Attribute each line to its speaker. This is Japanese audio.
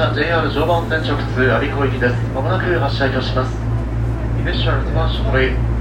Speaker 1: 車 JR 常磐線直通我孫子行きです。まもなく発車いたします。This train is shortly